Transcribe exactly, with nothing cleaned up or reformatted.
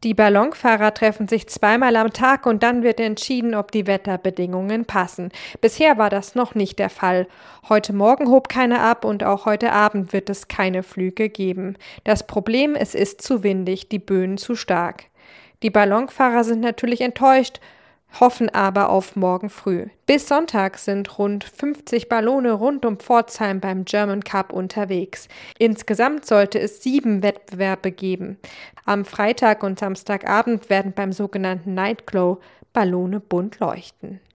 Die Ballonfahrer treffen sich zweimal am Tag und dann wird entschieden, ob die Wetterbedingungen passen. Bisher war das noch nicht der Fall. Heute Morgen hob keiner ab und auch heute Abend wird es keine Flüge geben. Das Problem, es ist zu windig, die Böen zu stark. Die Ballonfahrer sind natürlich enttäuscht, hoffen aber auf morgen früh. Bis Sonntag sind rund fünfzig Ballone rund um Pforzheim beim German Cup unterwegs. Insgesamt sollte es sieben Wettbewerbe geben. Am Freitag und Samstagabend werden beim sogenannten Nightglow Ballone bunt leuchten.